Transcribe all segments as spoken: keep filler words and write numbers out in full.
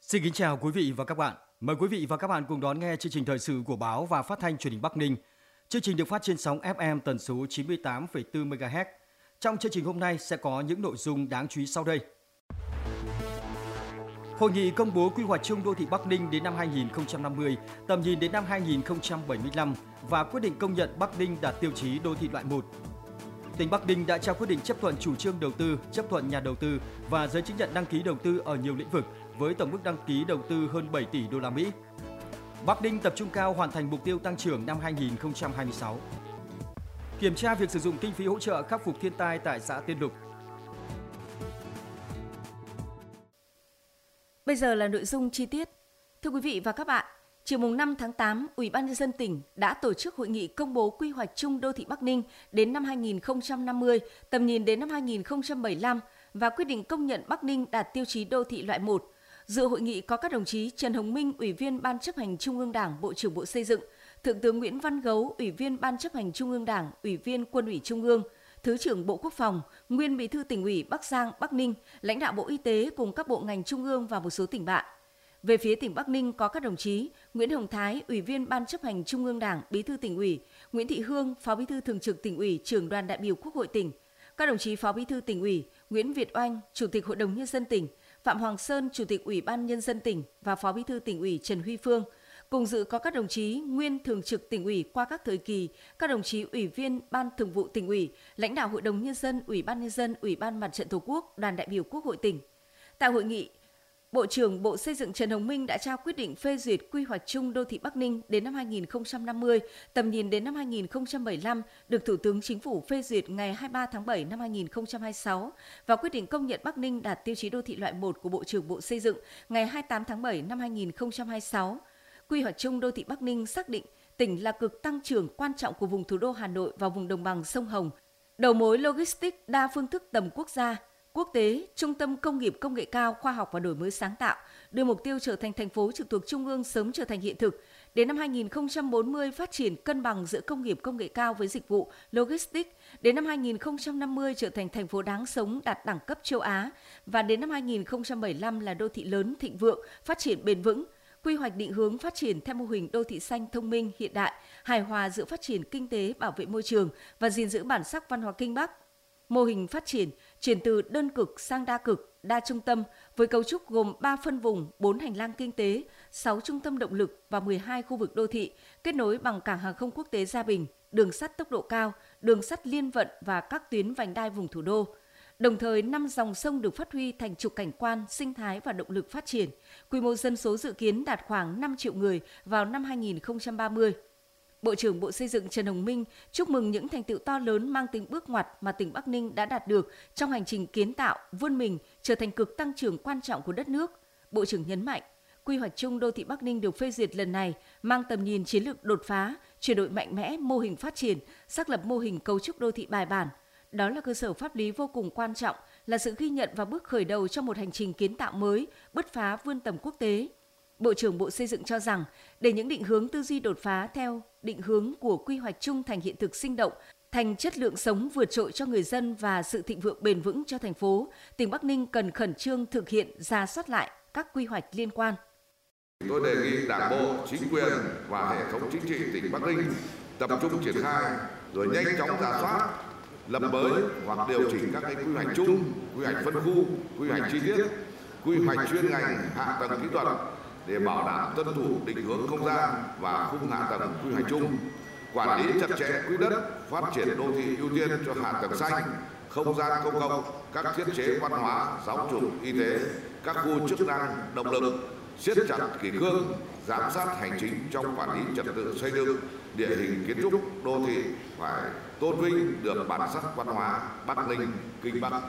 Xin kính chào quý vị và các bạn. Mời quý vị và các bạn cùng đón nghe chương trình thời sự của báo và phát thanh truyền hình Bắc Ninh. Chương trình được phát trên sóng ép em tần số chín mươi tám phẩy bốn mê ga héc. Trong chương trình hôm nay sẽ có những nội dung đáng chú ý sau đây. Hội nghị công bố quy hoạch chung đô thị Bắc Ninh đến năm hai nghìn không trăm năm mươi, tầm nhìn đến năm hai nghìn không trăm bảy mươi lăm và quyết định công nhận Bắc Ninh đạt tiêu chí đô thị loại một. Tỉnh Bắc Ninh đã trao quyết định chấp thuận chủ trương đầu tư, chấp thuận nhà đầu tư và giấy chứng nhận đăng ký đầu tư ở nhiều lĩnh vực với tổng mức đăng ký đầu tư hơn bảy tỷ đô la Mỹ. Bắc Ninh tập trung cao hoàn thành mục tiêu tăng trưởng năm hai nghìn không trăm hai mươi sáu. Kiểm tra việc sử dụng kinh phí hỗ trợ khắc phục thiên tai tại xã Tiên Lục. Bây giờ là nội dung chi tiết. Thưa quý vị và các bạn, chiều mùng năm tháng tám, Ủy ban nhân dân tỉnh đã tổ chức hội nghị công bố quy hoạch chung đô thị Bắc Ninh đến năm hai nghìn không trăm năm mươi, tầm nhìn đến năm hai nghìn không trăm bảy mươi lăm và quyết định công nhận Bắc Ninh đạt tiêu chí đô thị loại một. Dự hội nghị có các đồng chí Trần Hồng Minh, Ủy viên Ban chấp hành Trung ương Đảng, Bộ trưởng Bộ Xây dựng, Thượng tướng Nguyễn Văn Gấu, Ủy viên Ban chấp hành Trung ương Đảng, Ủy viên Quân ủy Trung ương, Thứ trưởng Bộ Quốc phòng, nguyên Bí thư Tỉnh ủy Bắc Giang, Bắc Ninh, lãnh đạo Bộ Y tế cùng các bộ ngành trung ương và một số tỉnh bạn. Về phía tỉnh Bắc Ninh có các đồng chí Nguyễn Hồng Thái, Ủy viên Ban chấp hành Trung ương Đảng, Bí thư Tỉnh ủy, Nguyễn Thị Hương, Phó Bí thư Thường trực Tỉnh ủy, Trưởng đoàn đại biểu Quốc hội tỉnh, các đồng chí Phó Bí thư Tỉnh ủy, Nguyễn Việt Oanh, Chủ tịch Hội đồng nhân dân tỉnh, Phạm Hoàng Sơn, Chủ tịch Ủy ban nhân dân tỉnh và Phó Bí thư Tỉnh ủy Trần Huy Phương. Cùng dự có các đồng chí nguyên Thường trực Tỉnh ủy qua các thời kỳ, các đồng chí Ủy viên Ban Thường vụ Tỉnh ủy, lãnh đạo Hội đồng nhân dân, Ủy ban nhân dân, Ủy ban Mặt trận Tổ quốc, đoàn đại biểu Quốc hội tỉnh. Tại hội nghị, Bộ trưởng Bộ Xây dựng Trần Hồng Minh đã trao quyết định phê duyệt quy hoạch chung đô thị Bắc Ninh đến năm hai nghìn không trăm năm mươi, tầm nhìn đến năm hai nghìn không trăm bảy mươi lăm, được Thủ tướng Chính phủ phê duyệt ngày hai mươi ba tháng bảy năm hai nghìn không trăm hai mươi sáu và quyết định công nhận Bắc Ninh đạt tiêu chí đô thị loại một của Bộ trưởng Bộ Xây dựng ngày hai mươi tám tháng bảy năm hai nghìn không trăm hai mươi sáu. Quy hoạch chung đô thị Bắc Ninh xác định tỉnh là cực tăng trưởng quan trọng của vùng thủ đô Hà Nội và vùng đồng bằng sông Hồng, đầu mối logistics đa phương thức tầm quốc gia, quốc tế, trung tâm công nghiệp công nghệ cao, khoa học và đổi mới sáng tạo, đưa mục tiêu trở thành thành phố trực thuộc Trung ương sớm trở thành hiện thực. Đến năm hai nghìn không trăm bốn mươi phát triển cân bằng giữa công nghiệp công nghệ cao với dịch vụ, logistics. Đến năm hai nghìn không trăm năm mươi trở thành thành phố đáng sống đạt đẳng cấp châu Á. Và đến năm hai nghìn không trăm bảy mươi lăm là đô thị lớn, thịnh vượng, phát triển bền vững. Quy hoạch định hướng phát triển theo mô hình đô thị xanh thông minh, hiện đại, hài hòa giữa phát triển kinh tế, bảo vệ môi trường và gìn giữ bản sắc văn hóa Kinh Bắc. Mô hình phát triển chuyển từ đơn cực sang đa cực, đa trung tâm với cấu trúc gồm ba phân vùng, bốn hành lang kinh tế, sáu trung tâm động lực và mười hai khu vực đô thị, kết nối bằng cảng hàng không quốc tế Gia Bình, đường sắt tốc độ cao, đường sắt liên vận và các tuyến vành đai vùng thủ đô. Đồng thời, năm dòng sông được phát huy thành trục cảnh quan, sinh thái và động lực phát triển. Quy mô dân số dự kiến đạt khoảng năm triệu người vào năm hai nghìn không trăm ba mươi. Bộ trưởng Bộ Xây dựng Trần Hồng Minh chúc mừng những thành tựu to lớn mang tính bước ngoặt mà tỉnh Bắc Ninh đã đạt được trong hành trình kiến tạo, vươn mình trở thành cực tăng trưởng quan trọng của đất nước. Bộ trưởng nhấn mạnh, quy hoạch chung đô thị Bắc Ninh được phê duyệt lần này mang tầm nhìn chiến lược đột phá, chuyển đổi mạnh mẽ mô hình phát triển, xác lập mô hình cấu trúc đô thị bài bản. Đó là cơ sở pháp lý vô cùng quan trọng, là sự ghi nhận và bước khởi đầu trong một hành trình kiến tạo mới, bứt phá vươn tầm quốc tế. Bộ trưởng Bộ Xây dựng cho rằng, để những định hướng tư duy đột phá theo định hướng của quy hoạch chung thành hiện thực sinh động, thành chất lượng sống vượt trội cho người dân và sự thịnh vượng bền vững cho thành phố, tỉnh Bắc Ninh cần khẩn trương thực hiện rà soát lại các quy hoạch liên quan. Tôi đề nghị Đảng bộ, chính quyền và hệ thống chính trị tỉnh Bắc Ninh tập trung triển khai rồi nhanh chóng rà soát, lập mới hoặc điều chỉnh các cái quy hoạch chung, quy hoạch phân khu, quy hoạch chi tiết, quy hoạch chuyên ngành, hạ tầng kỹ thuật để bảo đảm tuân thủ định hướng không gian và khung hạ tầng quy hoạch chung, quản lý chặt chẽ quỹ đất, phát triển đô thị ưu tiên cho hạ tầng xanh, không gian công cộng, các thiết chế văn hóa, giáo dục, y tế, các khu chức năng, động lực, siết chặt kỷ cương, giám sát hành chính trong quản lý trật tự xây dựng, địa hình kiến trúc đô thị phải tôn vinh được bản sắc văn hóa Bắc Ninh, Kinh Bắc.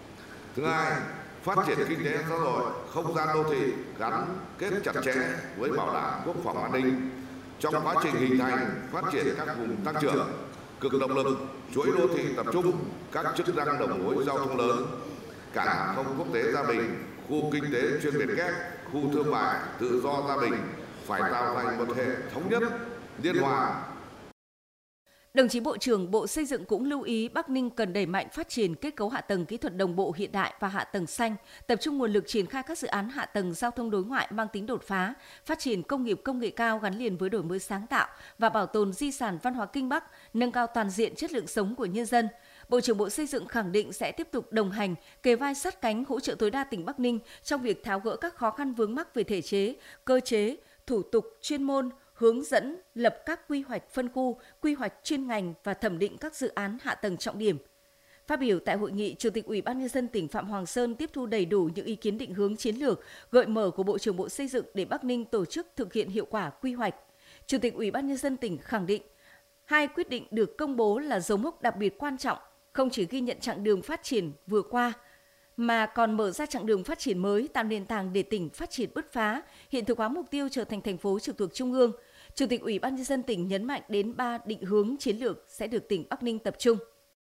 Thứ hai, phát triển kinh tế xã hội, không gian đô thị gắn kết chặt chẽ với bảo đảm quốc phòng an ninh. Trong quá trình hình thành, phát triển các vùng tăng trưởng, cực động lực, chuỗi đô thị tập trung, các chức năng đầu mối giao thông lớn, cảng hàng không quốc tế Gia Bình, khu kinh tế chuyên biệt kép, khu thương mại tự do Gia Bình phải tạo thành một hệ thống nhất, liên hoàn. Đồng chí Bộ trưởng Bộ Xây dựng cũng lưu ý Bắc Ninh cần đẩy mạnh phát triển kết cấu hạ tầng kỹ thuật đồng bộ hiện đại và hạ tầng xanh, tập trung nguồn lực triển khai các dự án hạ tầng giao thông đối ngoại mang tính đột phá, phát triển công nghiệp công nghệ cao gắn liền với đổi mới sáng tạo và bảo tồn di sản văn hóa Kinh Bắc, nâng cao toàn diện chất lượng sống của nhân dân. Bộ trưởng Bộ Xây dựng khẳng định sẽ tiếp tục đồng hành, kề vai sát cánh hỗ trợ tối đa tỉnh Bắc Ninh trong việc tháo gỡ các khó khăn vướng mắc về thể chế, cơ chế, thủ tục, chuyên môn, hướng dẫn lập các quy hoạch phân khu, quy hoạch chuyên ngành và thẩm định các dự án hạ tầng trọng điểm. Phát biểu tại hội nghị, Chủ tịch Ủy ban Nhân dân tỉnh Phạm Hoàng Sơn tiếp thu đầy đủ những ý kiến định hướng chiến lược, gợi mở của Bộ trưởng Bộ Xây dựng để Bắc Ninh tổ chức thực hiện hiệu quả quy hoạch. Chủ tịch Ủy ban Nhân dân tỉnh khẳng định, hai quyết định được công bố là dấu mốc đặc biệt quan trọng, không chỉ ghi nhận chặng đường phát triển vừa qua, mà còn mở ra chặng đường phát triển mới, tạo nền tảng để tỉnh phát triển bứt phá, hiện thực hóa mục tiêu trở thành thành phố trực thuộc Trung ương. Chủ tịch Ủy ban Nhân dân tỉnh nhấn mạnh đến ba định hướng chiến lược sẽ được tỉnh Bắc Ninh tập trung.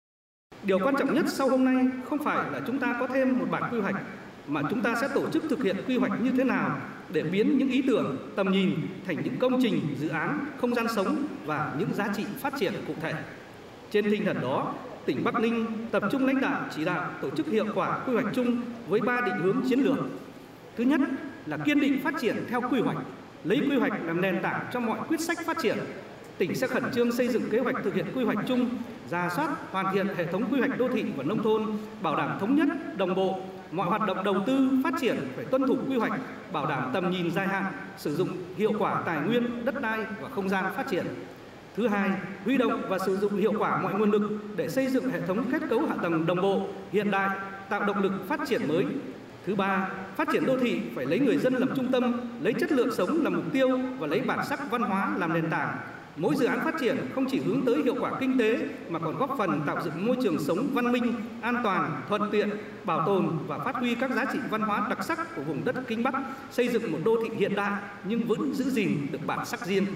Điều quan trọng nhất sau hôm nay không phải là chúng ta có thêm một bản quy hoạch, mà chúng ta sẽ tổ chức thực hiện quy hoạch như thế nào để biến những ý tưởng, tầm nhìn thành những công trình, dự án, không gian sống và những giá trị phát triển cụ thể. Trên tinh thần đó, tỉnh Bắc Ninh tập trung lãnh đạo chỉ đạo tổ chức hiệu quả quy hoạch chung với ba định hướng chiến lược. Thứ nhất là kiên định phát triển theo quy hoạch, lấy quy hoạch làm nền tảng cho mọi quyết sách phát triển. Tỉnh sẽ khẩn trương xây dựng kế hoạch thực hiện quy hoạch chung, rà soát, hoàn thiện hệ thống quy hoạch đô thị và nông thôn, bảo đảm thống nhất, đồng bộ. Mọi hoạt động đầu tư, phát triển phải tuân thủ quy hoạch, bảo đảm tầm nhìn dài hạn, sử dụng hiệu quả tài nguyên, đất đai và không gian phát triển. Thứ hai, huy động và sử dụng hiệu quả mọi nguồn lực để xây dựng hệ thống kết cấu hạ tầng đồng bộ, hiện đại, tạo động lực phát triển mới. Thứ ba, phát triển đô thị phải lấy người dân làm trung tâm, lấy chất lượng sống làm mục tiêu và lấy bản sắc văn hóa làm nền tảng. Mỗi dự án phát triển không chỉ hướng tới hiệu quả kinh tế mà còn góp phần tạo dựng môi trường sống văn minh, an toàn, thuận tiện, bảo tồn và phát huy các giá trị văn hóa đặc sắc của vùng đất Kinh Bắc, xây dựng một đô thị hiện đại nhưng vẫn giữ gìn được bản sắc riêng.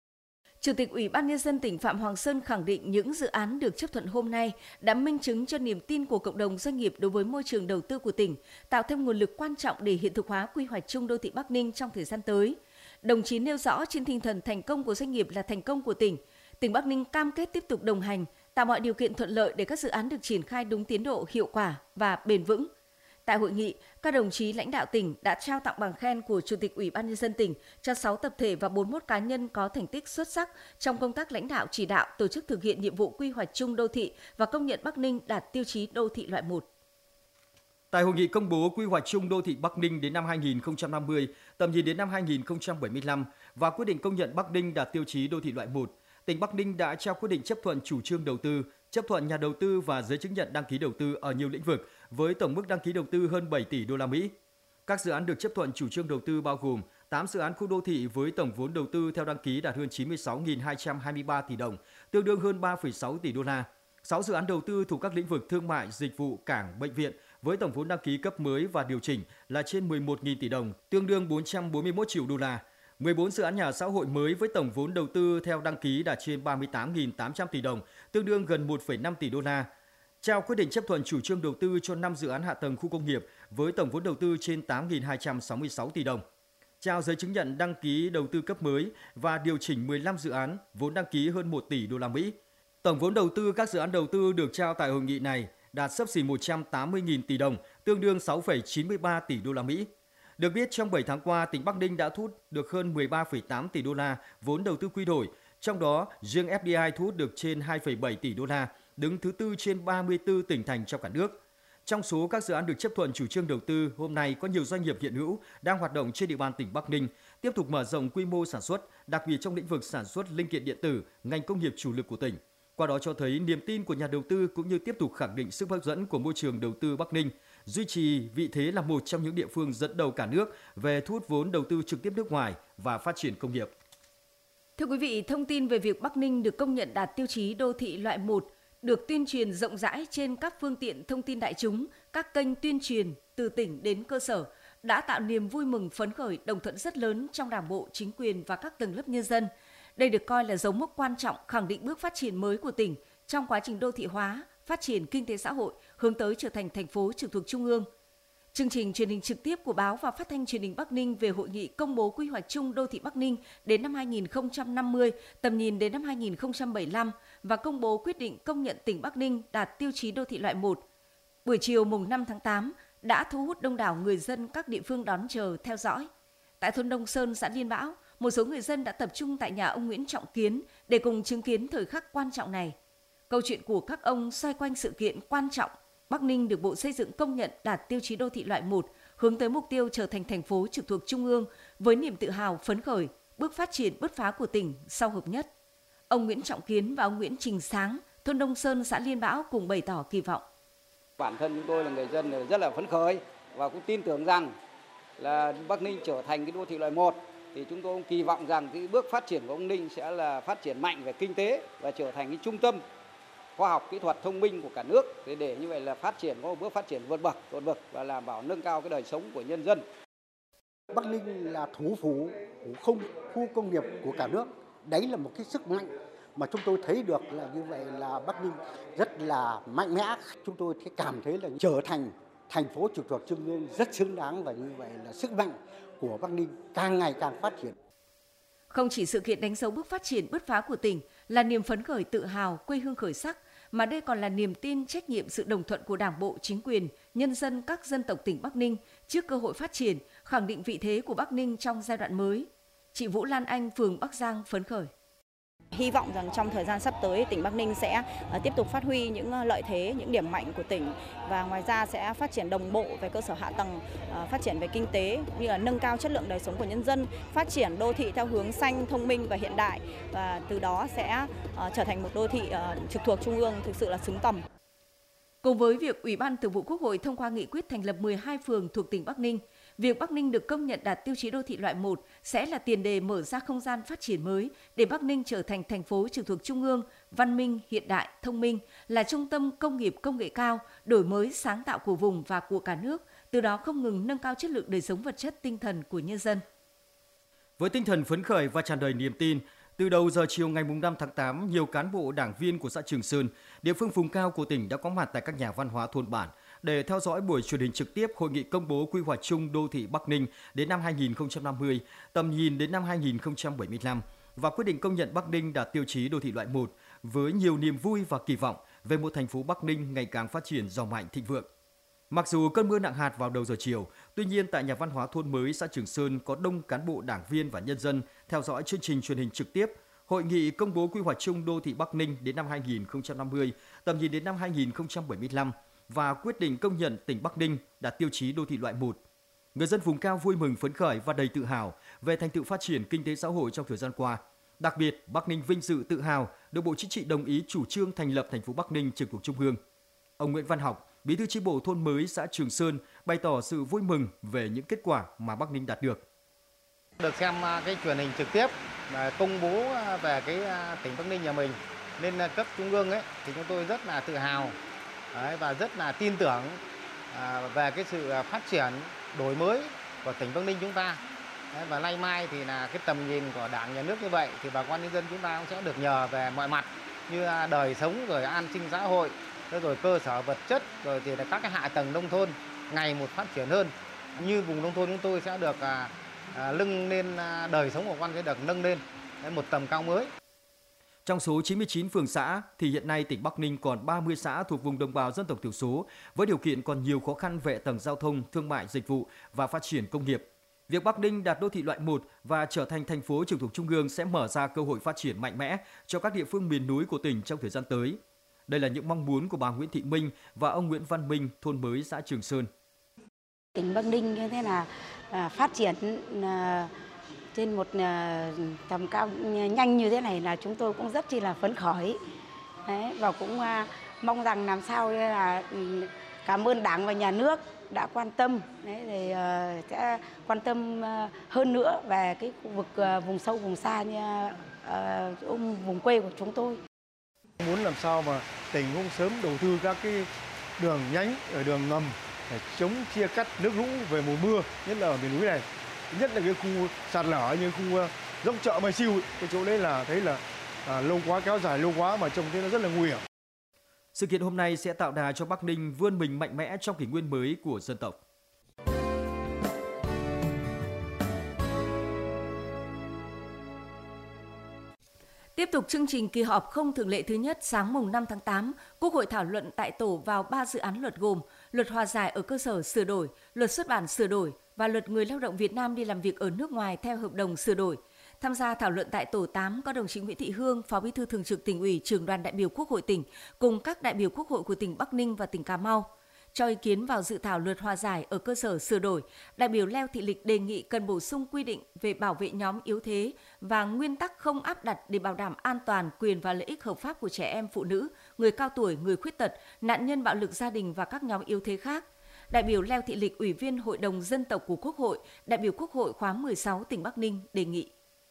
Chủ tịch Ủy ban Nhân dân tỉnh Phạm Hoàng Sơn khẳng định những dự án được chấp thuận hôm nay đã minh chứng cho niềm tin của cộng đồng doanh nghiệp đối với môi trường đầu tư của tỉnh, tạo thêm nguồn lực quan trọng để hiện thực hóa quy hoạch chung đô thị Bắc Ninh trong thời gian tới. Đồng chí nêu rõ trên tinh thần thành công của doanh nghiệp là thành công của tỉnh, tỉnh Bắc Ninh cam kết tiếp tục đồng hành, tạo mọi điều kiện thuận lợi để các dự án được triển khai đúng tiến độ, hiệu quả và bền vững. Tại hội nghị, các đồng chí lãnh đạo tỉnh đã trao tặng bằng khen của Chủ tịch Ủy ban Nhân dân tỉnh cho sáu tập thể và bốn mươi mốt cá nhân có thành tích xuất sắc trong công tác lãnh đạo chỉ đạo tổ chức thực hiện nhiệm vụ quy hoạch chung đô thị và công nhận Bắc Ninh đạt tiêu chí đô thị loại một. Tại hội nghị công bố quy hoạch chung đô thị Bắc Ninh đến năm hai nghìn không trăm năm mươi, tầm nhìn đến năm hai nghìn không trăm bảy mươi lăm và quyết định công nhận Bắc Ninh đạt tiêu chí đô thị loại một, tỉnh Bắc Ninh đã trao quyết định chấp thuận chủ trương đầu tư, chấp thuận nhà đầu tư và giấy chứng nhận đăng ký đầu tư ở nhiều lĩnh vực với tổng mức đăng ký đầu tư hơn bảy tỷ đô la Mỹ. Các dự án được chấp thuận chủ trương đầu tư bao gồm tám dự án khu đô thị với tổng vốn đầu tư theo đăng ký đạt hơn chín mươi sáu nghìn hai trăm hai mươi ba tỷ đồng, tương đương hơn ba phẩy sáu tỷ đô la. sáu dự án đầu tư thuộc các lĩnh vực thương mại, dịch vụ, cảng, bệnh viện với tổng vốn đăng ký cấp mới và điều chỉnh là trên mười một nghìn tỷ đồng, tương đương bốn trăm bốn mươi mốt triệu đô la. mười bốn dự án nhà xã hội mới với tổng vốn đầu tư theo đăng ký đạt trên ba mươi tám nghìn tám trăm tỷ đồng, tương đương gần một phẩy năm tỷ đô la. Trao quyết định chấp thuận chủ trương đầu tư cho năm dự án hạ tầng khu công nghiệp với tổng vốn đầu tư trên tám nghìn hai trăm sáu mươi sáu tỷ đồng. Trao giấy chứng nhận đăng ký đầu tư cấp mới và điều chỉnh mười lăm dự án, vốn đăng ký hơn một tỷ đô la Mỹ. Tổng vốn đầu tư các dự án đầu tư được trao tại hội nghị này đạt xấp xỉ một trăm tám mươi nghìn tỷ đồng, tương đương sáu phẩy chín mươi ba tỷ đô la Mỹ. Được biết, trong bảy tháng qua, tỉnh Bắc Ninh đã thu hút được hơn mười ba phẩy tám tỷ đô la vốn đầu tư quy đổi, trong đó riêng ép đê i thu hút được trên hai phẩy bảy tỷ đô la, đứng thứ tư trên ba mươi tư tỉnh thành trong cả nước. Trong số các dự án được chấp thuận chủ trương đầu tư, hôm nay có nhiều doanh nghiệp hiện hữu đang hoạt động trên địa bàn tỉnh Bắc Ninh, tiếp tục mở rộng quy mô sản xuất, đặc biệt trong lĩnh vực sản xuất linh kiện điện tử, ngành công nghiệp chủ lực của tỉnh. Qua đó cho thấy niềm tin của nhà đầu tư cũng như tiếp tục khẳng định sức hấp dẫn của môi trường đầu tư Bắc Ninh, duy trì vị thế là một trong những địa phương dẫn đầu cả nước về thu hút vốn đầu tư trực tiếp nước ngoài và phát triển công nghiệp. Thưa quý vị, thông tin về việc Bắc Ninh được công nhận đạt tiêu chí đô thị loại một được tuyên truyền rộng rãi trên các phương tiện thông tin đại chúng, các kênh tuyên truyền từ tỉnh đến cơ sở đã tạo niềm vui mừng phấn khởi, đồng thuận rất lớn trong Đảng bộ, chính quyền và các tầng lớp nhân dân. Đây được coi là dấu mốc quan trọng khẳng định bước phát triển mới của tỉnh trong quá trình đô thị hóa, phát triển kinh tế xã hội hướng tới trở thành thành phố trực thuộc Trung ương. Chương trình truyền hình trực tiếp của Báo và Phát thanh Truyền hình Bắc Ninh về hội nghị công bố quy hoạch chung đô thị Bắc Ninh đến năm hai nghìn không trăm năm mươi, tầm nhìn đến năm hai nghìn không trăm bảy mươi lăm và công bố quyết định công nhận tỉnh Bắc Ninh đạt tiêu chí đô thị loại một. Buổi chiều mùng năm tháng tám đã thu hút đông đảo người dân các địa phương đón chờ theo dõi. Tại thôn Đông Sơn, xã Liên Bão, một số người dân đã tập trung tại nhà ông Nguyễn Trọng Kiến để cùng chứng kiến thời khắc quan trọng này. Câu chuyện của các ông xoay quanh sự kiện quan trọng Bắc Ninh được Bộ Xây dựng công nhận đạt tiêu chí đô thị loại một, hướng tới mục tiêu trở thành thành phố trực thuộc Trung ương với niềm tự hào phấn khởi, bước phát triển bứt phá của tỉnh sau hợp nhất. Ông Nguyễn Trọng Kiến và ông Nguyễn Trình Sáng, thôn Đông Sơn, xã Liên Bão cùng bày tỏ kỳ vọng. Bản thân chúng tôi là người dân rất là phấn khởi và cũng tin tưởng rằng là Bắc Ninh trở thành cái đô thị loại một thì chúng tôi cũng kỳ vọng rằng cái bước phát triển của Bắc Ninh sẽ là phát triển mạnh về kinh tế và trở thành cái trung tâm khoa học kỹ thuật thông minh của cả nước, để, để như vậy là phát triển có một bước phát triển vượt bậc, vượt bậc và đảm bảo nâng cao cái đời sống của nhân dân. Bắc Ninh là thủ phủ của không khu công nghiệp của cả nước. Đấy là một cái sức mạnh mà chúng tôi thấy được là như vậy là Bắc Ninh rất là mạnh mẽ. Chúng tôi thấy cảm thấy là trở thành thành phố trực thuộc Trung ương rất xứng đáng, và như vậy là sức mạnh của Bắc Ninh càng ngày càng phát triển. Không chỉ sự kiện đánh dấu bước phát triển bứt phá của tỉnh, là niềm phấn khởi tự hào quê hương khởi sắc, mà đây còn là niềm tin, trách nhiệm, sự đồng thuận của Đảng bộ, chính quyền, nhân dân các dân tộc tỉnh Bắc Ninh trước cơ hội phát triển, khẳng định vị thế của Bắc Ninh trong giai đoạn mới. Chị Vũ Lan Anh, phường Bắc Giang phấn khởi. Hy vọng rằng trong thời gian sắp tới, tỉnh Bắc Ninh sẽ tiếp tục phát huy những lợi thế, những điểm mạnh của tỉnh, và ngoài ra sẽ phát triển đồng bộ về cơ sở hạ tầng, phát triển về kinh tế, như là nâng cao chất lượng đời sống của nhân dân, phát triển đô thị theo hướng xanh, thông minh và hiện đại, và từ đó sẽ trở thành một đô thị trực thuộc Trung ương thực sự là xứng tầm. Cùng với việc Ủy ban Thường vụ Quốc hội thông qua nghị quyết thành lập mười hai phường thuộc tỉnh Bắc Ninh, việc Bắc Ninh được công nhận đạt tiêu chí đô thị loại một sẽ là tiền đề mở ra không gian phát triển mới để Bắc Ninh trở thành thành phố trực thuộc Trung ương, văn minh, hiện đại, thông minh, là trung tâm công nghiệp công nghệ cao, đổi mới sáng tạo của vùng và của cả nước, từ đó không ngừng nâng cao chất lượng đời sống vật chất, tinh thần của nhân dân. Với tinh thần phấn khởi và tràn đầy niềm tin, từ đầu giờ chiều ngày năm tháng tám, nhiều cán bộ đảng viên của xã Trường Sơn, địa phương vùng cao của tỉnh đã có mặt tại các nhà văn hóa thôn bản để theo dõi buổi truyền hình trực tiếp hội nghị công bố quy hoạch chung đô thị Bắc Ninh đến năm hai nghìn không trăm năm mươi, tầm nhìn đến năm hai nghìn không trăm bảy mươi lăm và quyết định công nhận Bắc Ninh đạt tiêu chí đô thị loại một với nhiều niềm vui và kỳ vọng về một thành phố Bắc Ninh ngày càng phát triển giàu mạnh thịnh vượng. Mặc dù cơn mưa nặng hạt vào đầu giờ chiều, tuy nhiên tại nhà văn hóa thôn mới xã Trường Sơn có đông cán bộ đảng viên và nhân dân theo dõi chương trình truyền hình trực tiếp hội nghị công bố quy hoạch chung đô thị Bắc Ninh đến năm hai nghìn không trăm năm mươi, tầm nhìn đến năm hai nghìn không trăm bảy mươi lăm và quyết định công nhận tỉnh Bắc Ninh đạt tiêu chí đô thị loại một. Người dân vùng cao vui mừng phấn khởi và đầy tự hào về thành tựu phát triển kinh tế xã hội trong thời gian qua. Đặc biệt, Bắc Ninh vinh dự tự hào được Bộ Chính trị đồng ý chủ trương thành lập thành phố Bắc Ninh trực thuộc Trung ương. Ông Nguyễn Văn Học, Bí thư chi bộ thôn mới xã Trường Sơn bày tỏ sự vui mừng về những kết quả mà Bắc Ninh đạt được. Được xem cái truyền hình trực tiếp và công bố về cái tỉnh Bắc Ninh nhà mình lên cấp trung ương ấy, thì chúng tôi rất là tự hào đấy, và rất là tin tưởng về cái sự phát triển đổi mới của tỉnh Bắc Ninh chúng ta. Đấy, và nay mai thì là cái tầm nhìn của Đảng, Nhà nước như vậy thì bà con nhân dân chúng ta cũng sẽ được nhờ về mọi mặt như đời sống, rồi an sinh xã hội, rồi cơ sở vật chất, rồi thì là các cái hạ tầng nông thôn ngày một phát triển hơn. Như vùng nông thôn chúng tôi sẽ được à, à, nâng lên à, đời sống của con sẽ được nâng lên đến một tầm cao mới. Trong số chín mươi chín phường xã thì hiện nay tỉnh Bắc Ninh còn ba mươi xã thuộc vùng đồng bào dân tộc thiểu số với điều kiện còn nhiều khó khăn về tầng giao thông, thương mại, dịch vụ và phát triển công nghiệp. Việc Bắc Ninh đạt đô thị loại một và trở thành thành phố trực thuộc Trung ương sẽ mở ra cơ hội phát triển mạnh mẽ cho các địa phương miền núi của tỉnh trong thời gian tới. Đây là những mong muốn của bà Nguyễn Thị Minh và ông Nguyễn Văn Minh, thôn mới xã Trường Sơn. Tỉnh Bắc Ninh như thế là phát triển trên một tầm cao nhanh như thế này là chúng tôi cũng rất chi là phấn khởi. Đấy, và cũng mong rằng làm sao là cảm ơn Đảng và Nhà nước đã quan tâm, đấy, thì sẽ quan tâm hơn nữa về cái khu vực vùng sâu vùng xa như vùng quê của chúng tôi. Muốn làm sao mà tỉnh cũng sớm đầu tư các cái đường nhánh ở đường ngầm để chống chia cắt nước lũ về mùa mưa, nhất là ở miền núi này, nhất là cái khu sạt lở như khu dốc chợ Mai Siêu, cái chỗ đấy là thấy là à, lâu quá, kéo dài lâu quá mà trông thấy nó rất là nguy hiểm. Sự kiện hôm nay sẽ tạo đà cho Bắc Ninh vươn mình mạnh mẽ trong kỷ nguyên mới của dân tộc. Tiếp tục chương trình kỳ họp không thường lệ thứ nhất sáng mùng năm tháng tám, Quốc hội thảo luận tại tổ vào ba dự án luật gồm Luật hòa giải ở cơ sở sửa đổi, Luật xuất bản sửa đổi và Luật người lao động Việt Nam đi làm việc ở nước ngoài theo hợp đồng sửa đổi. Tham gia thảo luận tại tổ tám có đồng chí Nguyễn Thị Hương, Phó Bí thư Thường trực Tỉnh ủy, Trưởng đoàn đại biểu Quốc hội tỉnh cùng các đại biểu Quốc hội của tỉnh Bắc Ninh và tỉnh Cà Mau. Cho ý kiến vào dự thảo Luật hòa giải ở cơ sở sửa đổi, đại biểu Leo Thị Lịch đề nghị cần bổ sung quy định về bảo vệ nhóm yếu thế và nguyên tắc không áp đặt để bảo đảm an toàn, quyền và lợi ích hợp pháp của trẻ em, phụ nữ, người cao tuổi, người khuyết tật, nạn nhân bạo lực gia đình và các nhóm yếu thế khác. Đại biểu Leo Thị Lịch, Ủy viên Hội đồng Dân tộc của Quốc hội, đại biểu Quốc hội khóa mười sáu tỉnh Bắc Ninh đề nghị.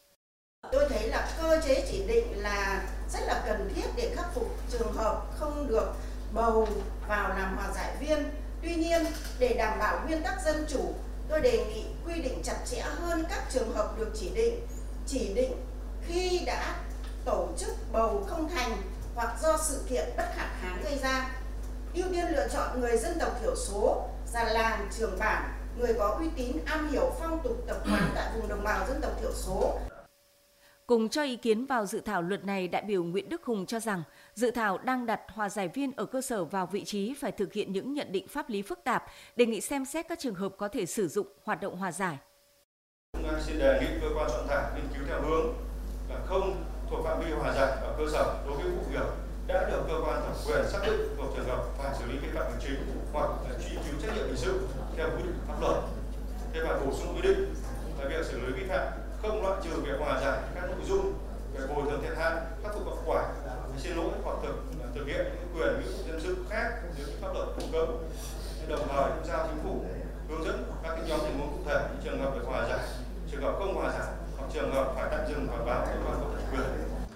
Tôi thấy là cơ chế chỉ định là rất là cần thiết để khắc phục trường hợp không được bầu vào làm hòa giải viên. Tuy nhiên, để đảm bảo nguyên tắc dân chủ, tôi đề nghị quy định chặt chẽ hơn các trường hợp được chỉ định. Chỉ định khi đã tổ chức bầu không thành hoặc do sự kiện bất khả kháng gây ra. Ưu tiên lựa chọn người dân tộc thiểu số, già làng, trưởng bản, người có uy tín, am hiểu phong tục tập quán tại vùng đồng bào dân tộc thiểu số. Cùng cho ý kiến vào dự thảo luật này, đại biểu Nguyễn Đức Hùng cho rằng dự thảo đang đặt hòa giải viên ở cơ sở vào vị trí phải thực hiện những nhận định pháp lý phức tạp, đề nghị xem xét các trường hợp có thể sử dụng hoạt động hòa giải. Chúng ta xin đề nghị cơ quan soạn thảo nghiên cứu theo hướng là không thuộc phạm vi hòa giải ở cơ sở đối với vụ việc đã được cơ quan thẩm quyền xác định thuộc trường hợp phải xử lý vi phạm hành chính hoặc là truy cứu trách nhiệm hình sự theo quy định pháp luật. Thế và bổ sung quy định là việc xử lý vi phạm không loại trừ việc hòa giải các nội dung về bồi thường thiệt hại, khắc phục hậu quả, xin lỗi hoặc thực thực hiện những quyền nghĩa vụ dân sự khác nếu pháp luật cung cấp. Đồng thời cũng giao chính phủ hướng dẫn các cái nhóm tình huống cụ thể những trường hợp về hòa giải, trường hợp không hòa giải hoặc trường hợp phải tạm dừng và báo cơ quan có thẩm quyền.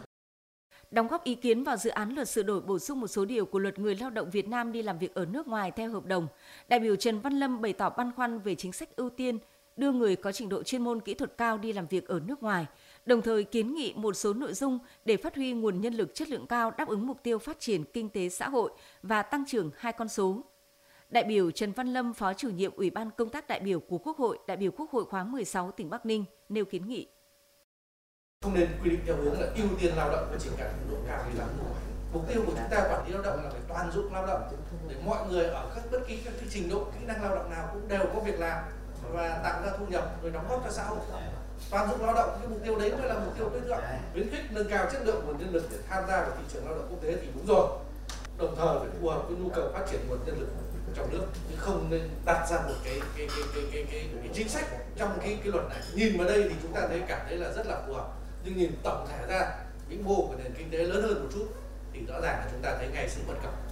Đóng góp ý kiến vào dự án luật sửa đổi bổ sung một số điều của Luật người lao động Việt Nam đi làm việc ở nước ngoài theo hợp đồng, đại biểu Trần Văn Lâm bày tỏ băn khoăn về chính sách ưu tiên đưa người có trình độ chuyên môn kỹ thuật cao đi làm việc ở nước ngoài, đồng thời kiến nghị một số nội dung để phát huy nguồn nhân lực chất lượng cao đáp ứng mục tiêu phát triển kinh tế xã hội và tăng trưởng hai con số. Đại biểu Trần Văn Lâm, Phó Chủ nhiệm Ủy ban Công tác đại biểu của Quốc hội, đại biểu Quốc hội khóa mười sáu tỉnh Bắc Ninh nêu kiến nghị. Không nên quy định theo hướng là ưu tiên lao động có trình độ cao đi làm nước ngoài. Mục tiêu của chúng ta quản lý lao động là phải toàn dụng lao động để mọi người ở các bất kỳ các cái trình độ kỹ năng lao động nào cũng đều có việc làm và tạo ra thu nhập rồi đóng góp cho xã hội. Toàn dụng lao động, cái mục tiêu đấy mới là mục tiêu tối thượng, khuyến khích nâng cao chất lượng nguồn nhân lực để tham gia vào thị trường lao động quốc tế thì đúng rồi. Đồng thời phải phù hợp với nhu cầu phát triển nguồn nhân lực trong nước, nhưng không nên đặt ra một cái cái cái cái cái, cái, cái chính sách trong cái cái luật này. Nhìn vào đây thì chúng ta thấy cảm thấy là rất là phù hợp, nhưng nhìn tổng thể ra vĩ mô của nền kinh tế lớn hơn một chút thì rõ ràng là chúng ta thấy ngay sự bất cập.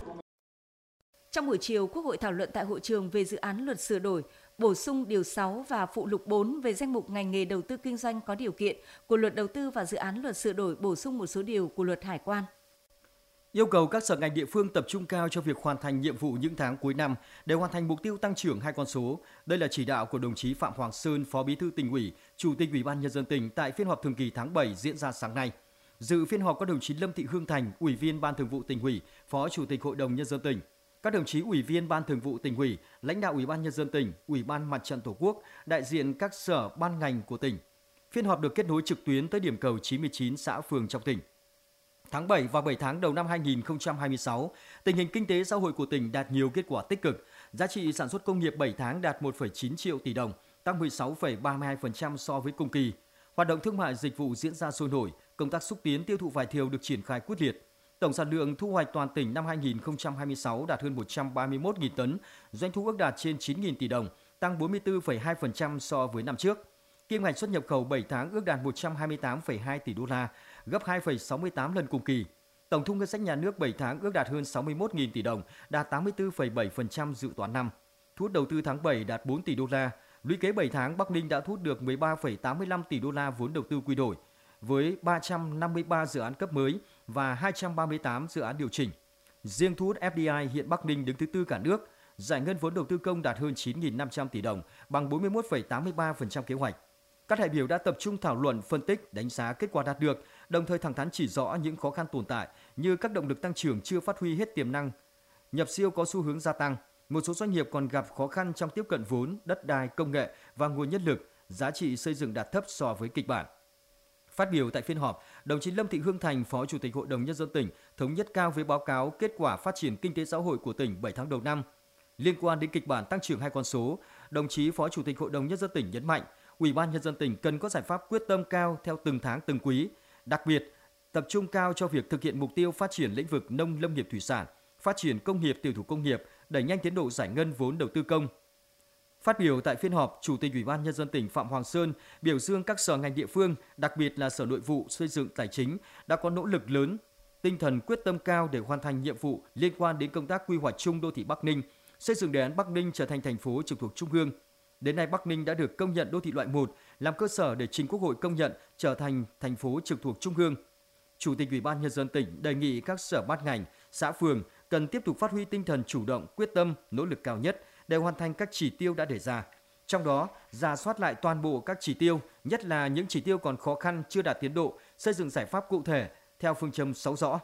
Trong buổi chiều, Quốc hội thảo luận tại hội trường về dự án luật sửa đổi, bổ sung điều sáu và phụ lục bốn về danh mục ngành nghề đầu tư kinh doanh có điều kiện của Luật Đầu tư và dự án luật sửa đổi bổ sung một số điều của Luật Hải quan. Yêu cầu các sở ngành địa phương tập trung cao cho việc hoàn thành nhiệm vụ những tháng cuối năm để hoàn thành mục tiêu tăng trưởng hai con số. Đây là chỉ đạo của đồng chí Phạm Hoàng Sơn, Phó Bí thư Tỉnh ủy, Chủ tịch Ủy ban Nhân dân tỉnh tại phiên họp thường kỳ tháng bảy diễn ra sáng nay. Dự phiên họp có đồng chí Lâm Thị Hương Thành, Ủy viên Ban Thường vụ Tỉnh ủy, Phó Chủ tịch Hội đồng Nhân dân tỉnh. Các đồng chí Ủy viên Ban Thường vụ Tỉnh ủy, lãnh đạo Ủy ban Nhân dân tỉnh, Ủy ban Mặt trận Tổ quốc, đại diện các sở ban ngành của tỉnh. Phiên họp được kết nối trực tuyến tới điểm cầu chín mươi chín xã phường trong tỉnh. Tháng bảy và bảy tháng đầu năm hai nghìn không trăm hai mươi sáu, tình hình kinh tế xã hội của tỉnh đạt nhiều kết quả tích cực. Giá trị sản xuất công nghiệp bảy tháng đạt một phẩy chín triệu tỷ đồng, tăng mười sáu phẩy ba mươi hai phần trăm so với cùng kỳ. Hoạt động thương mại dịch vụ diễn ra sôi nổi, công tác xúc tiến tiêu thụ vải thiều được triển khai quyết liệt. Tổng sản lượng thu hoạch toàn tỉnh năm hai nghìn không trăm hai mươi sáu đạt hơn một trăm ba mươi mốt nghìn tấn, doanh thu ước đạt trên chín nghìn tỷ đồng, tăng bốn mươi tư phẩy hai phần trăm so với năm trước. Kim ngạch xuất nhập khẩu bảy tháng ước đạt một trăm hai mươi tám phẩy hai tỷ đô la, gấp hai phẩy sáu mươi tám lần cùng kỳ. Tổng thu ngân sách nhà nước bảy tháng ước đạt hơn sáu mươi mốt nghìn tỷ đồng, đạt tám mươi tư phẩy bảy phần trăm dự toán năm. Thu hút đầu tư tháng bảy đạt bốn tỷ đô la. Lũy kế bảy tháng, Bắc Ninh đã thu hút được mười ba phẩy tám mươi lăm tỷ đô la vốn đầu tư quy đổi, với ba trăm năm mươi ba dự án cấp mới và hai trăm ba mươi tám dự án điều chỉnh. Riêng thu hút ép đê i hiện Bắc Ninh đứng thứ tư cả nước, giải ngân vốn đầu tư công đạt hơn chín nghìn năm trăm tỷ đồng, bằng bốn mươi mốt phẩy tám mươi ba phần trăm kế hoạch. Các đại biểu đã tập trung thảo luận, phân tích, đánh giá kết quả đạt được, đồng thời thẳng thắn chỉ rõ những khó khăn tồn tại như các động lực tăng trưởng chưa phát huy hết tiềm năng, nhập siêu có xu hướng gia tăng, một số doanh nghiệp còn gặp khó khăn trong tiếp cận vốn, đất đai, công nghệ và nguồn nhân lực, giá trị xây dựng đạt thấp so với kịch bản. Phát biểu tại phiên họp, đồng chí Lâm Thị Hương Thành, Phó Chủ tịch Hội đồng Nhân dân tỉnh thống nhất cao với báo cáo kết quả phát triển kinh tế xã hội của tỉnh bảy tháng đầu năm. Liên quan đến kịch bản tăng trưởng hai con số, đồng chí Phó Chủ tịch Hội đồng Nhân dân tỉnh nhấn mạnh, Ủy ban Nhân dân tỉnh cần có giải pháp quyết tâm cao theo từng tháng từng quý, đặc biệt tập trung cao cho việc thực hiện mục tiêu phát triển lĩnh vực nông lâm nghiệp thủy sản, phát triển công nghiệp tiểu thủ công nghiệp, đẩy nhanh tiến độ giải ngân vốn đầu tư công. Phát biểu tại phiên họp, Chủ tịch Ủy ban Nhân dân tỉnh Phạm Hoàng Sơn biểu dương các sở ngành địa phương, đặc biệt là Sở Nội vụ, Xây dựng, Tài chính đã có nỗ lực lớn, tinh thần quyết tâm cao để hoàn thành nhiệm vụ liên quan đến công tác quy hoạch chung đô thị Bắc Ninh, xây dựng đề án Bắc Ninh trở thành thành phố trực thuộc Trung ương. Đến nay, Bắc Ninh đã được công nhận đô thị loại một, làm cơ sở để trình Quốc hội công nhận trở thành thành phố trực thuộc Trung ương. Chủ tịch Ủy ban Nhân dân tỉnh đề nghị các sở ban ngành, xã phường cần tiếp tục phát huy tinh thần chủ động, quyết tâm, nỗ lực cao nhất để hoàn thành các chỉ tiêu đã đề ra. Trong đó, rà soát lại toàn bộ các chỉ tiêu, nhất là những chỉ tiêu còn khó khăn chưa đạt tiến độ, xây dựng giải pháp cụ thể theo phương châm sáu rõ.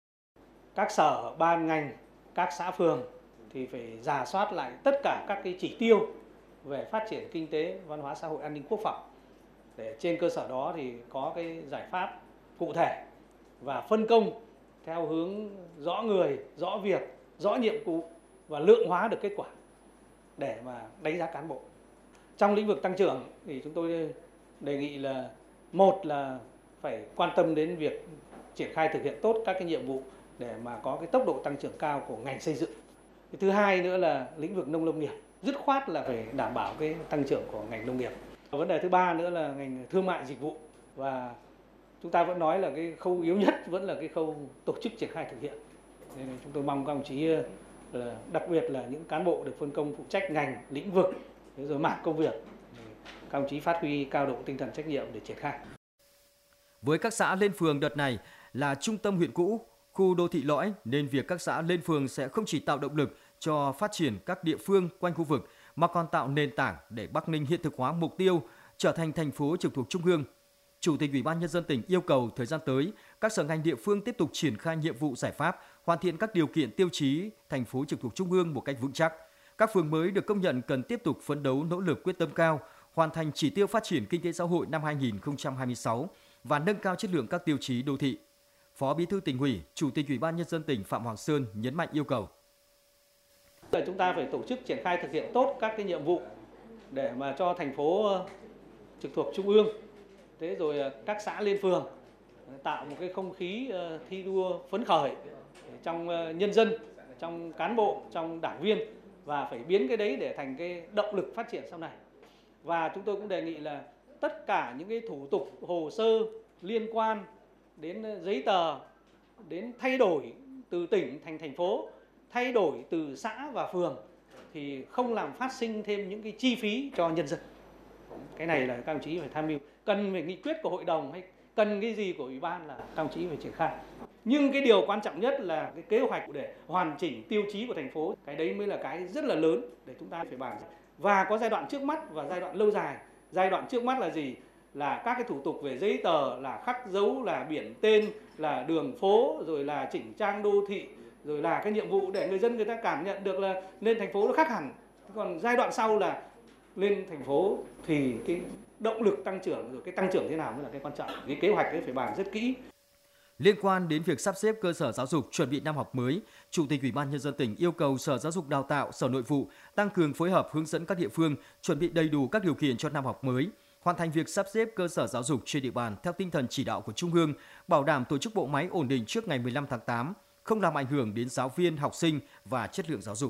Các sở, ban ngành, các xã phường thì phải rà soát lại tất cả các cái chỉ tiêu về phát triển kinh tế, văn hóa xã hội, an ninh quốc phòng. Để trên cơ sở đó thì có cái giải pháp cụ thể và phân công theo hướng rõ người, rõ việc, rõ nhiệm vụ và lượng hóa được kết quả để mà đánh giá cán bộ. Trong lĩnh vực tăng trưởng thì chúng tôi đề nghị là một là phải quan tâm đến việc triển khai thực hiện tốt các cái nhiệm vụ để mà có cái tốc độ tăng trưởng cao của ngành xây dựng. Cái thứ hai nữa là lĩnh vực nông lâm nghiệp, dứt khoát là phải đảm bảo cái tăng trưởng của ngành nông nghiệp. Vấn đề thứ ba nữa là ngành thương mại dịch vụ, và chúng ta vẫn nói là cái khâu yếu nhất vẫn là cái khâu tổ chức triển khai thực hiện. Nên chúng tôi mong các đồng chí là đặc biệt là những cán bộ được phân công phụ trách ngành, lĩnh vực, rồi mảng công việc, các đồng chí phát huy cao độ tinh thần trách nhiệm để triển khai. Với các xã lên phường đợt này là trung tâm huyện cũ, khu đô thị lõi, nên việc các xã lên phường sẽ không chỉ tạo động lực cho phát triển các địa phương quanh khu vực mà còn tạo nền tảng để Bắc Ninh hiện thực hóa mục tiêu trở thành thành phố trực thuộc Trung ương. Chủ tịch Ủy ban Nhân dân tỉnh yêu cầu thời gian tới, các sở ngành địa phương tiếp tục triển khai nhiệm vụ giải pháp, hoàn thiện các điều kiện tiêu chí thành phố trực thuộc Trung ương một cách vững chắc. Các phường mới được công nhận cần tiếp tục phấn đấu nỗ lực quyết tâm cao, hoàn thành chỉ tiêu phát triển kinh tế xã hội năm hai nghìn không trăm hai mươi sáu và nâng cao chất lượng các tiêu chí đô thị. Phó Bí thư Tỉnh ủy, Chủ tịch Ủy ban Nhân dân tỉnh Phạm Hoàng Sơn nhấn mạnh yêu cầu. Chúng ta phải tổ chức triển khai thực hiện tốt các cái nhiệm vụ để mà cho thành phố trực thuộc Trung ương, thế rồi các xã lên phường tạo một cái không khí thi đua phấn khởi trong nhân dân, trong cán bộ, trong đảng viên, và phải biến cái đấy để thành cái động lực phát triển sau này. Và chúng tôi cũng đề nghị là tất cả những cái thủ tục hồ sơ liên quan đến giấy tờ, đến thay đổi từ tỉnh thành thành phố, thay đổi từ xã và phường thì không làm phát sinh thêm những cái chi phí cho nhân dân. Cái này là các đồng chí phải tham mưu, cần phải nghị quyết của hội đồng hay cần cái gì của ủy ban là các đồng chí phải triển khai. Nhưng cái điều quan trọng nhất là cái kế hoạch để hoàn chỉnh tiêu chí của thành phố, cái đấy mới là cái rất là lớn để chúng ta phải bàn. Và có giai đoạn trước mắt và giai đoạn lâu dài. Giai đoạn trước mắt là gì? Là các cái thủ tục về giấy tờ, là khắc dấu, là biển tên, là đường phố, rồi là chỉnh trang đô thị, rồi là cái nhiệm vụ để người dân người ta cảm nhận được là lên thành phố nó khác hẳn. Còn giai đoạn sau là lên thành phố thì cái động lực tăng trưởng, rồi cái tăng trưởng thế nào mới là cái quan trọng. Cái kế hoạch ấy phải bàn rất kỹ. Liên quan đến việc sắp xếp cơ sở giáo dục chuẩn bị năm học mới, Chủ tịch Ủy ban Nhân dân tỉnh yêu cầu Sở Giáo dục Đào tạo, Sở Nội vụ tăng cường phối hợp hướng dẫn các địa phương chuẩn bị đầy đủ các điều kiện cho năm học mới, hoàn thành việc sắp xếp cơ sở giáo dục trên địa bàn theo tinh thần chỉ đạo của Trung ương, bảo đảm tổ chức bộ máy ổn định trước ngày mười lăm tháng tám, không làm ảnh hưởng đến giáo viên, học sinh và chất lượng giáo dục.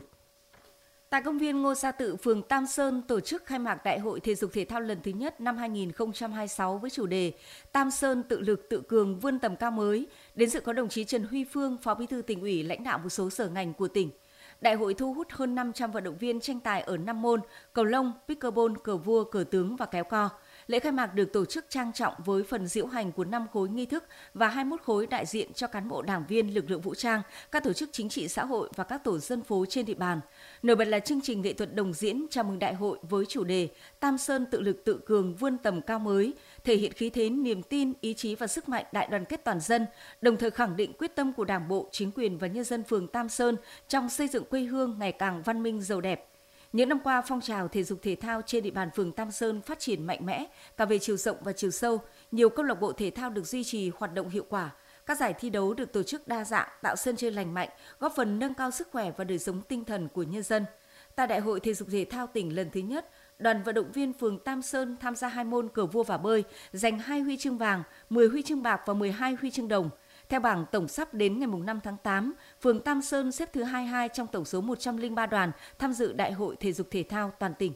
Tại công viên Ngô Gia Tự, phường Tam Sơn tổ chức khai mạc Đại hội Thể dục Thể thao lần thứ nhất năm hai nghìn không trăm hai mươi sáu với chủ đề Tam Sơn tự lực tự cường vươn tầm cao mới. Đến dự có đồng chí Trần Huy Phương, Phó Bí thư Tỉnh ủy, lãnh đạo một số sở ngành của tỉnh. Đại hội thu hút hơn năm trăm vận động viên tranh tài ở năm môn: cầu lông, pickleball, cờ vua, cờ tướng và kéo co. Lễ khai mạc được tổ chức trang trọng với phần diễu hành của năm khối nghi thức và hai mươi mốt khối đại diện cho cán bộ đảng viên, lực lượng vũ trang, các tổ chức chính trị xã hội và các tổ dân phố trên địa bàn. Nổi bật là chương trình nghệ thuật đồng diễn chào mừng đại hội với chủ đề Tam Sơn tự lực tự cường vươn tầm cao mới, thể hiện khí thế, niềm tin, ý chí và sức mạnh đại đoàn kết toàn dân, đồng thời khẳng định quyết tâm của Đảng bộ, chính quyền và nhân dân phường Tam Sơn trong xây dựng quê hương ngày càng văn minh giàu đẹp. Những năm qua, phong trào thể dục thể thao trên địa bàn phường Tam Sơn phát triển mạnh mẽ, cả về chiều rộng và chiều sâu. Nhiều câu lạc bộ thể thao được duy trì hoạt động hiệu quả. Các giải thi đấu được tổ chức đa dạng, tạo sân chơi lành mạnh, góp phần nâng cao sức khỏe và đời sống tinh thần của nhân dân. Tại Đại hội Thể dục Thể thao tỉnh lần thứ nhất, đoàn vận động viên phường Tam Sơn tham gia hai môn cờ vua và bơi, giành hai huy chương vàng, mười huy chương bạc và mười hai huy chương đồng. Theo bảng tổng sắp đến ngày năm tháng tám, phường Tam Sơn xếp thứ hai mươi hai trong tổng số một trăm lẻ ba đoàn tham dự Đại hội Thể dục Thể thao toàn tỉnh.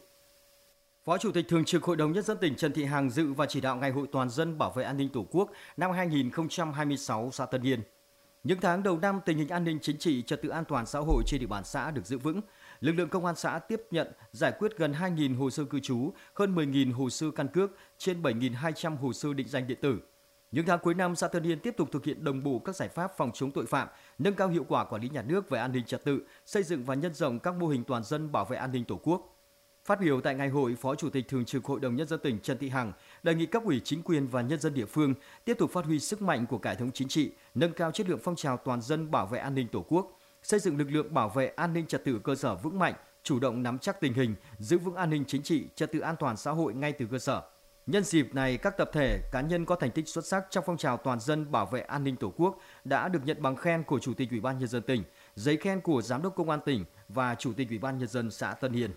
Phó Chủ tịch Thường trực Hội đồng Nhân dân tỉnh Trần Thị Hằng dự và chỉ đạo Ngày hội toàn dân bảo vệ an ninh Tổ quốc năm hai nghìn không trăm hai mươi sáu xã Tân Yên. Những tháng đầu năm, tình hình an ninh chính trị, trật tự an toàn xã hội trên địa bàn xã được giữ vững. Lực lượng công an xã tiếp nhận, giải quyết gần hai nghìn hồ sơ cư trú, hơn mười nghìn hồ sơ căn cước, trên bảy nghìn hai trăm hồ sơ định danh điện tử. Những tháng cuối năm, xã Tân Yên tiếp tục thực hiện đồng bộ các giải pháp phòng chống tội phạm, nâng cao hiệu quả quản lý nhà nước về an ninh trật tự, xây dựng và nhân rộng các mô hình toàn dân bảo vệ an ninh Tổ quốc. Phát biểu tại ngày hội, Phó Chủ tịch Thường trực Hội đồng Nhân dân tỉnh Trần Thị Hằng đề nghị cấp ủy chính quyền và nhân dân địa phương tiếp tục phát huy sức mạnh của cải thống chính trị, nâng cao chất lượng phong trào toàn dân bảo vệ an ninh Tổ quốc, xây dựng lực lượng bảo vệ an ninh trật tự cơ sở vững mạnh, chủ động nắm chắc tình hình, giữ vững an ninh chính trị, trật tự an toàn xã hội ngay từ cơ sở. Nhân dịp này, các tập thể, cá nhân có thành tích xuất sắc trong phong trào toàn dân bảo vệ an ninh Tổ quốc đã được nhận bằng khen của Chủ tịch Ủy ban Nhân dân tỉnh, giấy khen của Giám đốc Công an tỉnh và Chủ tịch Ủy ban Nhân dân xã Tân Yên.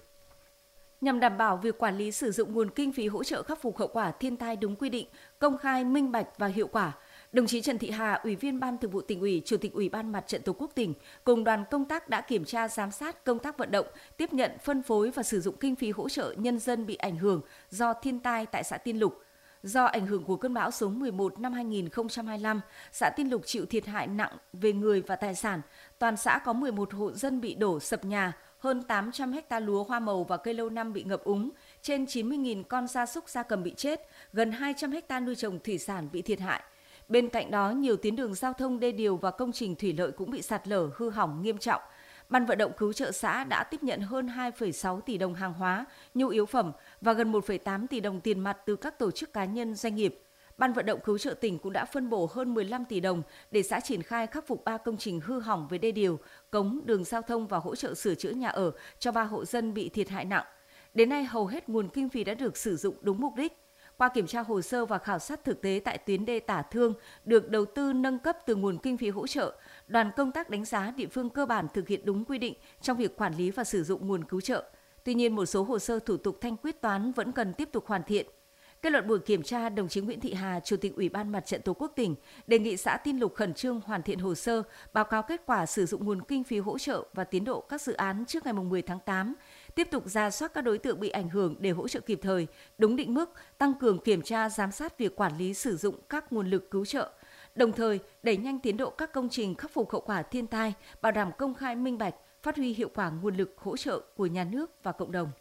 Nhằm đảm bảo việc quản lý sử dụng nguồn kinh phí hỗ trợ khắc phục hậu quả thiên tai đúng quy định, công khai, minh bạch và hiệu quả, đồng chí Trần Thị Hà, Ủy viên Ban Thường vụ Tỉnh ủy, Chủ tịch Ủy ban Mặt trận Tổ quốc tỉnh cùng đoàn công tác đã kiểm tra giám sát công tác vận động, tiếp nhận, phân phối và sử dụng kinh phí hỗ trợ nhân dân bị ảnh hưởng do thiên tai tại xã Tiên Lục. Do ảnh hưởng của cơn bão số mười một năm hai nghìn không trăm hai mươi lăm, xã Tiên Lục chịu thiệt hại nặng về người và tài sản. Toàn xã có mười một hộ dân bị đổ sập nhà, hơn tám trăm héc ta lúa hoa màu và cây lâu năm bị ngập úng, trên chín mươi nghìn con gia súc gia cầm bị chết, gần hai trăm héc ta nuôi trồng thủy sản bị thiệt hại. Bên cạnh đó, nhiều tuyến đường giao thông, đê điều và công trình thủy lợi cũng bị sạt lở, hư hỏng nghiêm trọng. Ban vận động cứu trợ xã đã tiếp nhận hơn hai phẩy sáu tỷ đồng hàng hóa, nhu yếu phẩm và gần một phẩy tám tỷ đồng tiền mặt từ các tổ chức cá nhân, doanh nghiệp. Ban vận động cứu trợ tỉnh cũng đã phân bổ hơn mười lăm tỷ đồng để xã triển khai khắc phục ba công trình hư hỏng về đê điều, cống, đường giao thông và hỗ trợ sửa chữa nhà ở cho ba hộ dân bị thiệt hại nặng. Đến nay, hầu hết nguồn kinh phí đã được sử dụng đúng mục đích. Qua kiểm tra hồ sơ và khảo sát thực tế tại tuyến đê Tả Thương được đầu tư nâng cấp từ nguồn kinh phí hỗ trợ, đoàn công tác đánh giá địa phương cơ bản thực hiện đúng quy định trong việc quản lý và sử dụng nguồn cứu trợ. Tuy nhiên, một số hồ sơ thủ tục thanh quyết toán vẫn cần tiếp tục hoàn thiện. Kết luận buổi kiểm tra, đồng chí Nguyễn Thị Hà, Chủ tịch Ủy ban Mặt trận Tổ quốc tỉnh, đề nghị xã Tiên Lục khẩn trương hoàn thiện hồ sơ, báo cáo kết quả sử dụng nguồn kinh phí hỗ trợ và tiến độ các dự án trước ngày mười tháng tám, tiếp tục rà soát các đối tượng bị ảnh hưởng để hỗ trợ kịp thời, đúng định mức, tăng cường kiểm tra, giám sát việc quản lý sử dụng các nguồn lực cứu trợ, đồng thời đẩy nhanh tiến độ các công trình khắc phục hậu quả thiên tai, bảo đảm công khai minh bạch, phát huy hiệu quả nguồn lực hỗ trợ của nhà nước và cộng đồng.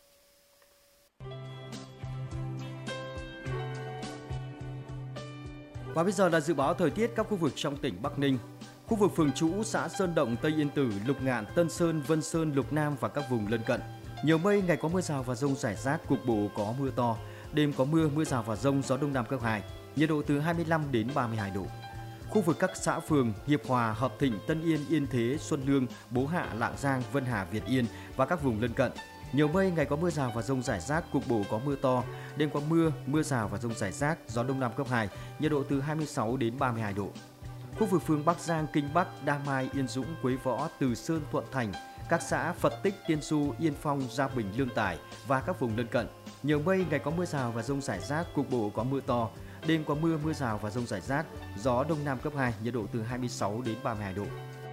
Và bây giờ là dự báo thời tiết các khu vực trong tỉnh Bắc Ninh. Khu vực Phường Trũ, xã Sơn Động, Tây Yên Tử, Lục Ngạn, Tân Sơn, Vân Sơn, Lục Nam và các vùng lân cận. Nhiều mây, ngày có mưa rào và dông rải rác, cục bộ có mưa to. Đêm có mưa, mưa rào và dông, gió đông nam cấp hai. Nhiệt độ từ hai mươi lăm đến ba mươi hai độ. Khu vực các xã phường Hiệp Hòa, Hợp Thịnh, Tân Yên, Yên Thế, Xuân Lương, Bố Hạ, Lạng Giang, Vân Hà, Việt Yên và các vùng lân cận. Nhiều mây, ngày có mưa rào và dông rải rác, cục bộ có mưa to. Đêm có mưa, mưa rào và dông rải rác, gió đông nam cấp hai, nhiệt độ từ hai mươi sáu đến ba mươi hai độ. Khu vực phường Bắc Giang, Kinh Bắc, Đa Mai, Yên Dũng, Quế Võ, Từ Sơn, Thuận Thành, các xã Phật Tích, Tiên Du, Yên Phong, Gia Bình, Lương Tài và các vùng lân cận. Nhiều mây, ngày có mưa rào và dông rải rác, cục bộ có mưa to. Đêm có mưa, mưa rào và dông rải rác, gió đông nam cấp hai, nhiệt độ từ hai mươi sáu đến ba mươi hai độ.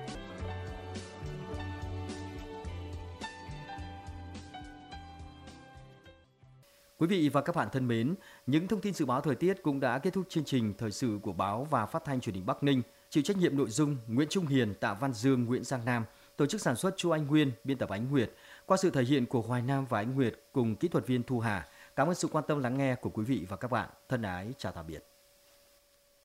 Quý vị và các bạn thân mến, những thông tin dự báo thời tiết cũng đã kết thúc chương trình thời sự của báo và phát thanh truyền hình Bắc Ninh. Chịu trách nhiệm nội dung Nguyễn Trung Hiền, Tạ Văn Dương, Nguyễn Giang Nam, tổ chức sản xuất Chu Anh Nguyên, biên tập Ánh Nguyệt, qua sự thể hiện của Hoài Nam và Ánh Nguyệt cùng kỹ thuật viên Thu Hà. Cảm ơn sự quan tâm lắng nghe của quý vị và các bạn. Thân ái chào tạm biệt.